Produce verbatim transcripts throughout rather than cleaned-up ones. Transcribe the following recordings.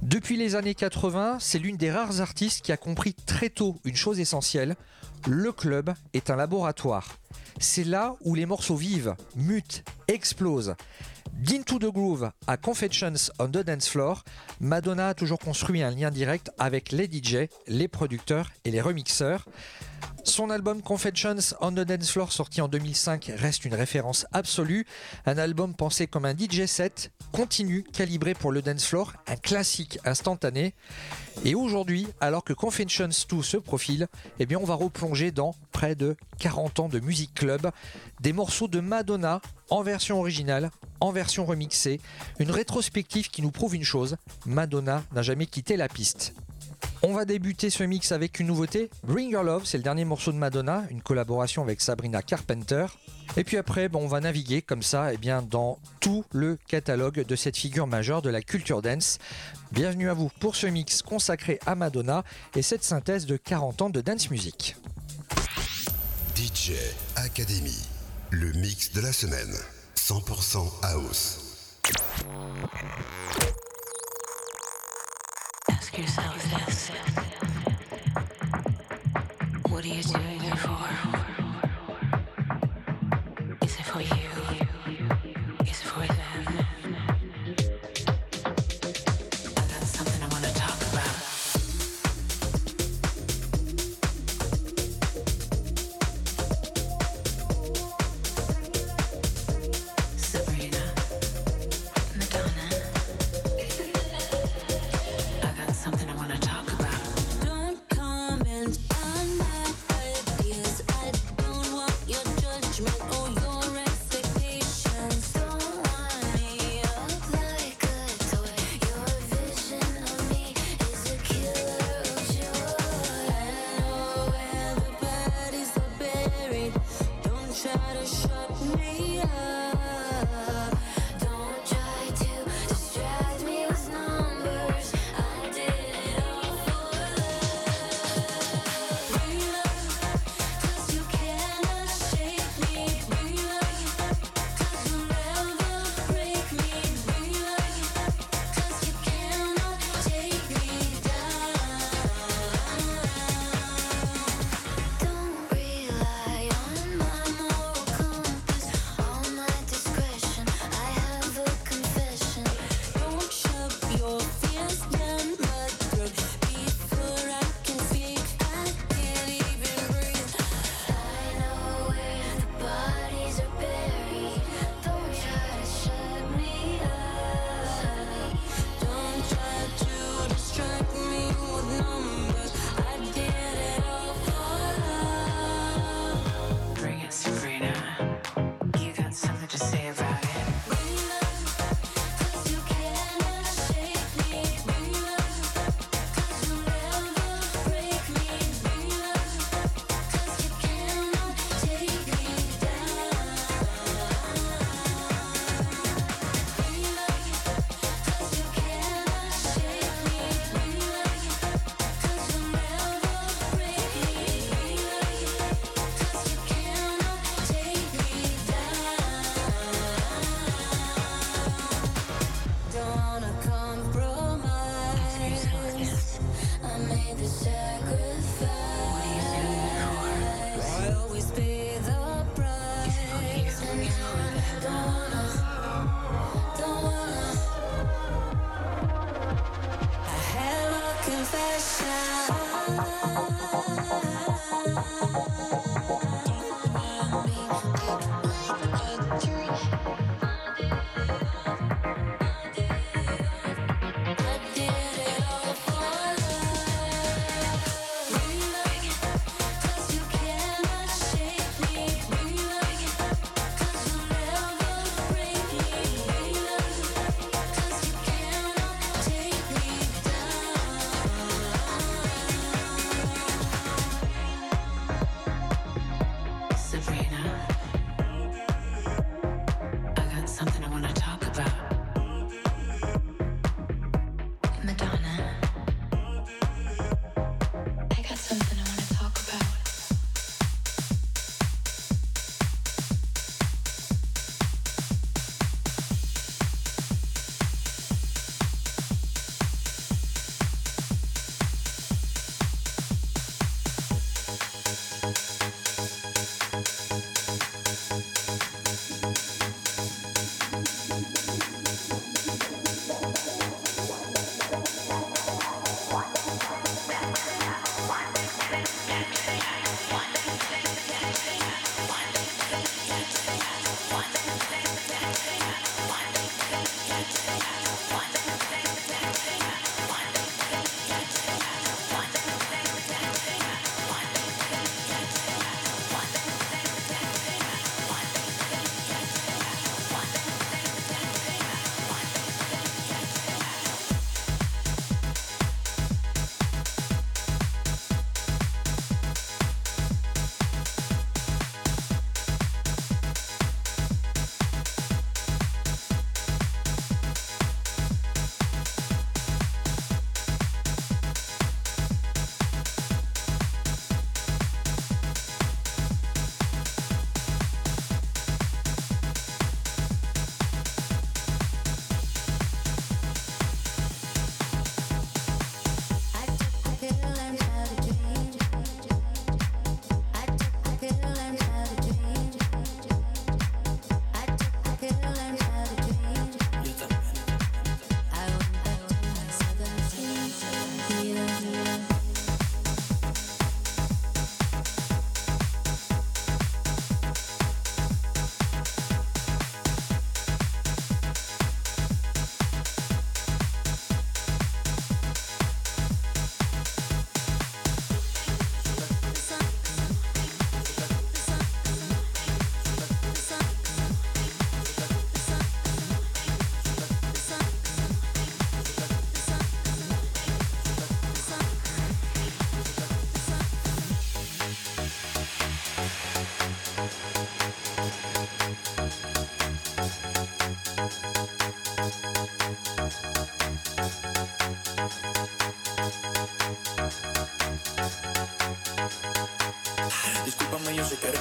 Depuis les années quatre-vingts, c'est l'une des rares artistes qui a compris très tôt une chose essentielle, le club est un laboratoire. C'est là où les morceaux vivent, mutent, explosent. d'Into the Groove à Confessions on the Dance Floor, Madonna a toujours construit un lien direct avec les D J, les producteurs et les remixeurs. Son album Confessions on the Dance Floor, sorti en deux mille cinq, reste une référence absolue. Un album pensé comme un D J set, continu, calibré pour le dance floor, un classique instantané. Et aujourd'hui, alors que Confessions deux se profile, eh bien on va replonger dans près de quarante ans de musique club, des morceaux de Madonna en version originale, en version remixée, une rétrospective qui nous prouve une chose, Madonna n'a jamais quitté la piste. On va débuter ce mix avec une nouveauté, Bring Your Love, c'est le dernier morceau de Madonna, une collaboration avec Sabrina Carpenter. Et puis après, bon, on va naviguer comme ça eh bien, dans tout le catalogue de cette figure majeure de la culture dance. Bienvenue à vous pour ce mix consacré à Madonna et cette synthèse de quarante ans de dance music. D J Academy, le mix de la semaine, cent pour cent house. Ask yourself this. What are you doing it for? Is it for you? Is it for them? I got something I want to talk about. Sabrina, Madonna. I got something I want to talk about. Don't comment on my ideas. I don't want your judgment or your expectations. Don't want me up like a toy. Your vision of me is a killer of joy. I know where the bodies are buried. Don't try to shut me up. Don't try to distract me with numbers. I did it all for love. Bring love, 'cause you cannot shake me. Bring love, 'cause you'll never break me. Bring love, 'cause you cannot take me down. Don't rely on my moral compass, all my discretion. I have a confession. Don't shove your fears down my throat before I can speak. I can't even breathe. I know where the bodies are buried. Don't try to shut me up. Don't try to distract me with numbers. I did it all for love. Bring it, Sabrina. You got something to say about it. Bring love, 'cause you cannot shake me. Bring love, 'cause you'll never break me. Bring love, 'cause you cannot take me down. Bring love, 'cause you cannot shake me. Bring love, 'cause you'll never break me. Bring love, 'cause you cannot take me down. Don't wanna compromise. I made the sacrifice. I always pay the price. And now I don't wanna, don't wanna. I have a confession. I did it all for love. Bring love, 'cause you cannot shake me. Bring love, 'cause you'll never break me. Bring love, 'cause you cannot take me down.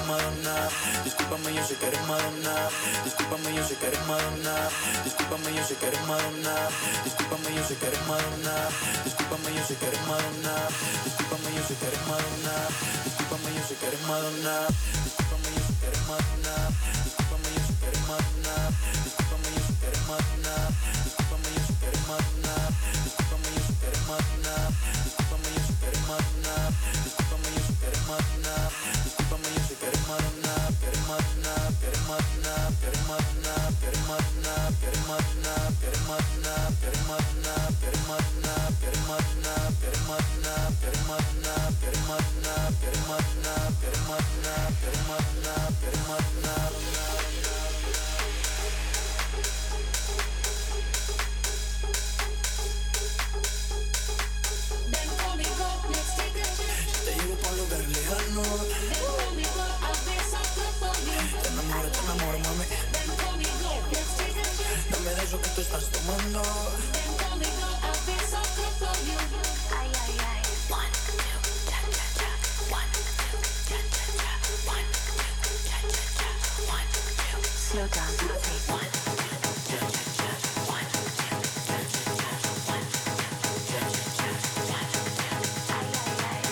eres Madonna. Discúlpame, yo sé que eres Madonna. Discúlpame, yo sé que eres Madonna. Discúlpame, yo sé que eres Madonna. Discúlpame, yo sé que eres Madonna. Discúlpame, yo sé que eres Madonna. Discúlpame, yo sé que eres Madonna. Discúlpame, yo sé que eres Madonna. Discúlpame, yo sé que eres Madonna. Discúlpame, yo sé que eres Madonna. Discúlpame, yo sé que eres Madonna. Discúlpame, yo sé que eres Madonna. Discúlpame, yo sé que eres Madonna. Discúlpame, yo sé que eres Madonna. Discúlpame, yo sé que eres Madonna. Discúlpame, yo sé que eres Madonna. Que eres Madonna, que eres Madonna, que eres Madonna, que eres Madonna, que eres Madonna, que eres Madonna, que eres Madonna, que eres Madonna, que eres Madonna, que eres Madonna, que eres Madonna, que eres Madonna, que eres Madonna, que eres Madonna, que eres Madonna, que eres Madonna. Ven conmigo, let's take a trip. Te llevo pa' un lugar lejano. Ven conmigo, I'll be so good for you. Te enamoro, te enamoro, mami. Ven conmigo, let's take a trip. Dame de eso que tú estás tomando. Ven conmigo, I'll be so good for you. Ay, ay, ay. One, two, cha, cha, cha. One, two, cha, cha, cha. One, two, cha, cha, cha. One, two. Slow down, happy. One, two, cha, cha, cha. One, two, cha, cha, cha. One, two, cha, cha, cha. One, two. Ay, ay, ay.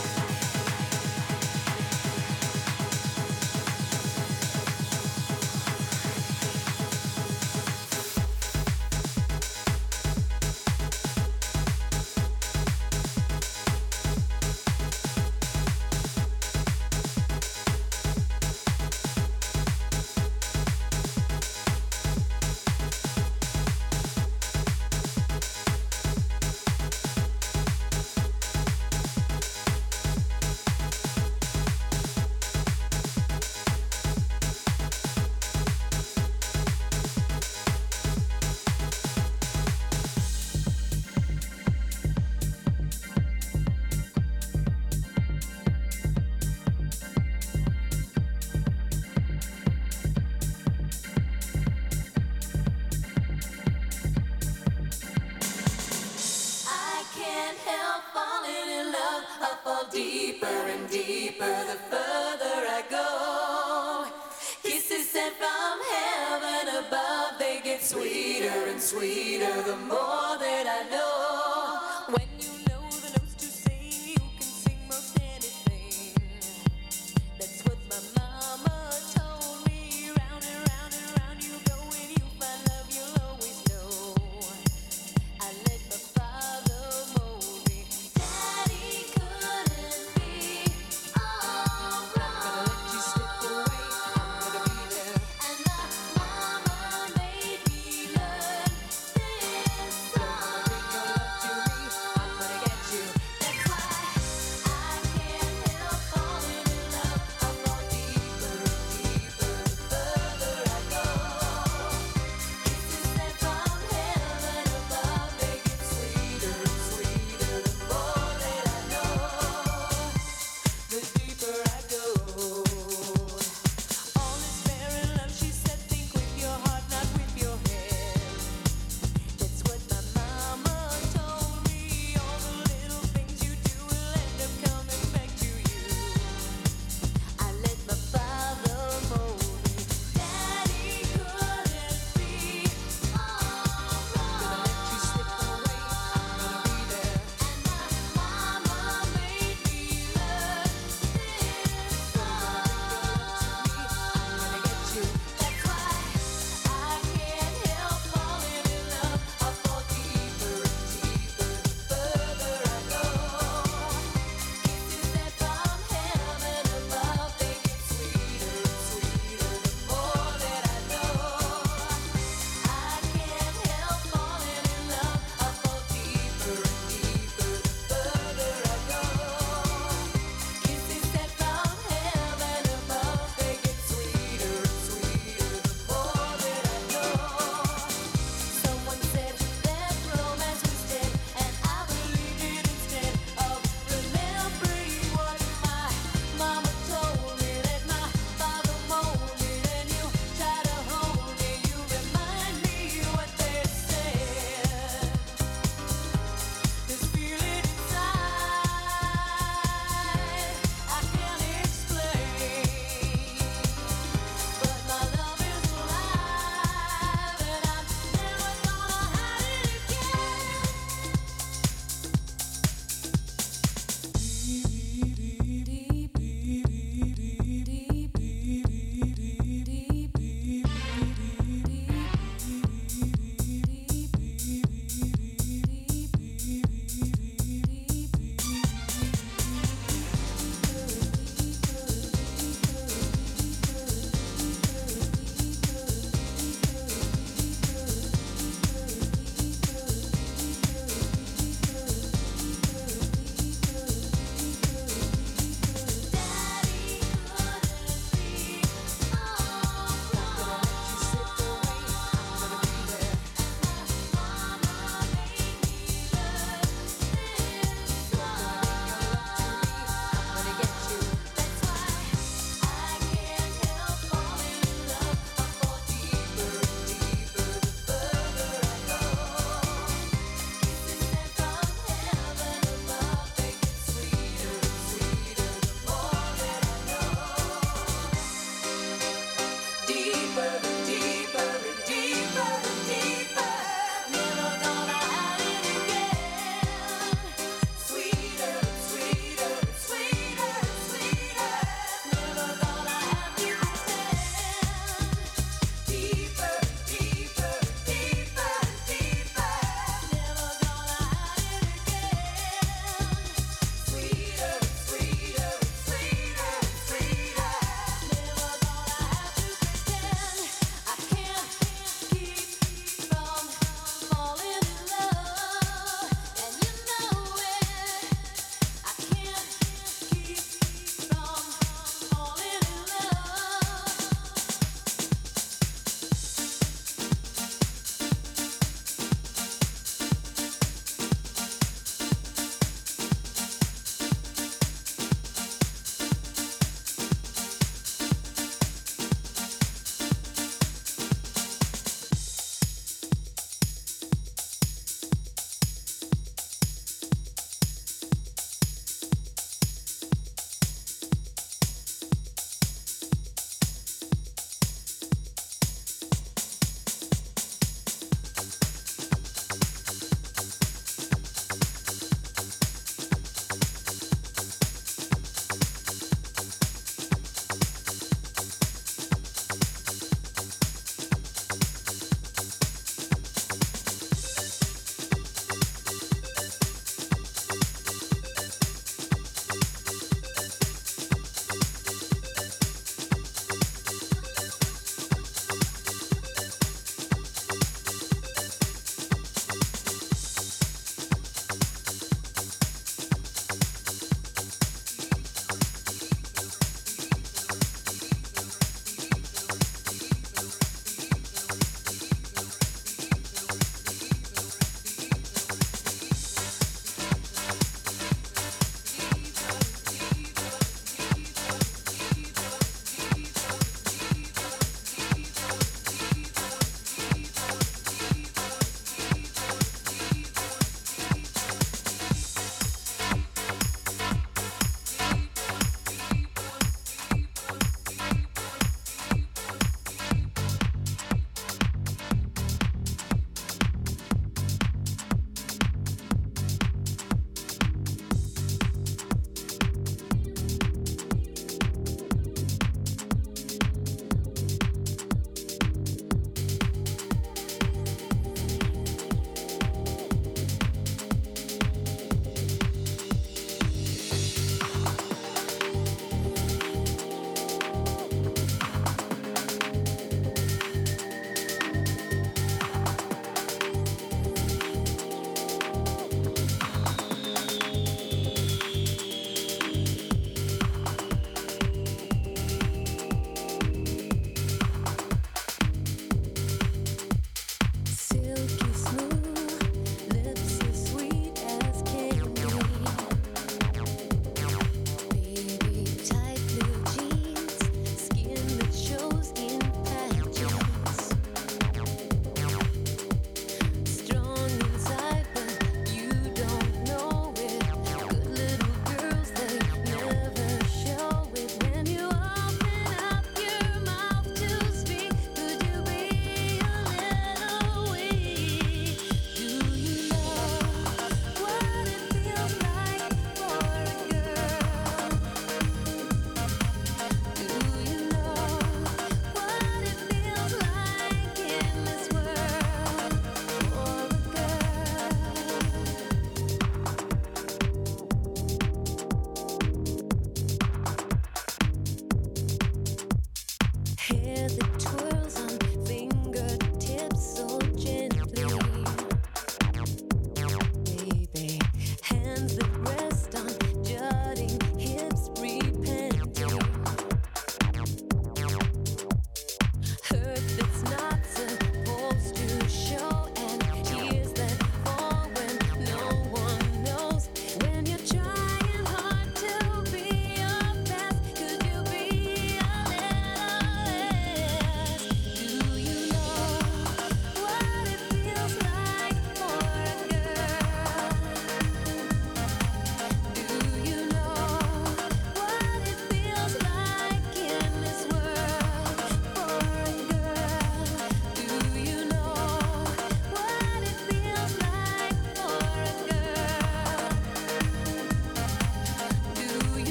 I can't help falling in love. I fall deeper and deeper the further I go. Kisses sent from heaven above, they get sweeter and sweeter the more that I know. When you know the notes to sing, you can sing most anything. That's what my mama told me. Round and round and round you go. When you find love, you'll always know. I let my father mold me. Daddy couldn't be all wrong. I'm gonna let you slip away. I'm gonna be there. And my mama made me learn this song. Bring your love to me. I'm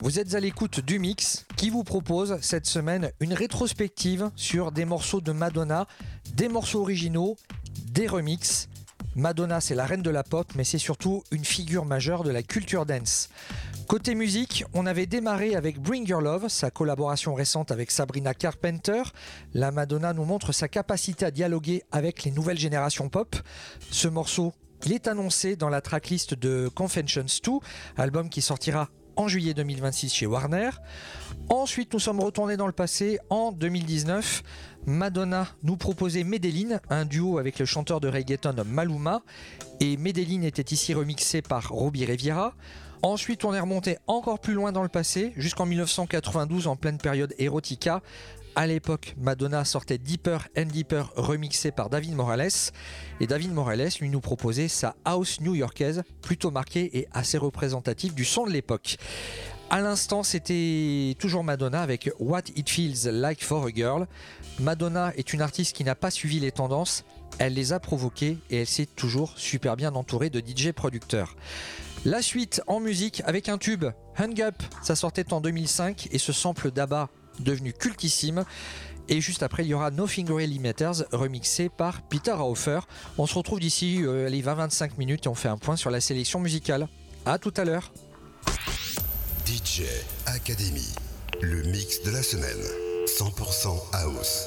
Vous êtes à l'écoute du Mix qui vous propose cette semaine une rétrospective sur des morceaux de Madonna, des morceaux originaux, des remixes. Madonna, c'est la reine de la pop, mais c'est surtout une figure majeure de la culture dance. Côté musique, on avait démarré avec Bring Your Love, sa collaboration récente avec Sabrina Carpenter. La Madonna nous montre sa capacité à dialoguer avec les nouvelles générations pop. Ce morceau, il est annoncé dans la tracklist de Confessions deux, album qui sortira en juillet deux mille vingt-six chez Warner. Ensuite, nous sommes retournés dans le passé. En deux mille dix-neuf, Madonna nous proposait Medellin, un duo avec le chanteur de reggaeton Maluma. Et Medellin était ici remixé par Robbie Riviera. Ensuite, on est remonté encore plus loin dans le passé, jusqu'en mille neuf cent quatre-vingt-douze, en pleine période Erotica. À l'époque, Madonna sortait Deeper and Deeper, remixé par David Morales. Et David Morales lui nous proposait sa house new-yorkaise, plutôt marquée et assez représentative du son de l'époque. À l'instant, c'était toujours Madonna avec What It Feels Like for a Girl. Madonna est une artiste qui n'a pas suivi les tendances, elle les a provoquées et elle s'est toujours super bien entourée de D J producteurs. La suite en musique avec un tube, Hung Up, ça sortait en deux mille cinq et ce sample d'Abba devenu cultissime. Et juste après, il y aura Nothing Really Matters, remixé par Peter Hofer. On se retrouve d'ici euh, les vingt à vingt-cinq minutes et on fait un point sur la sélection musicale. A tout à l'heure. D J Academy, le mix de la semaine, cent pour cent house.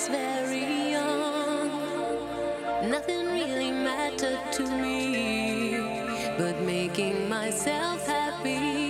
was very young, nothing really mattered to me but making myself happy.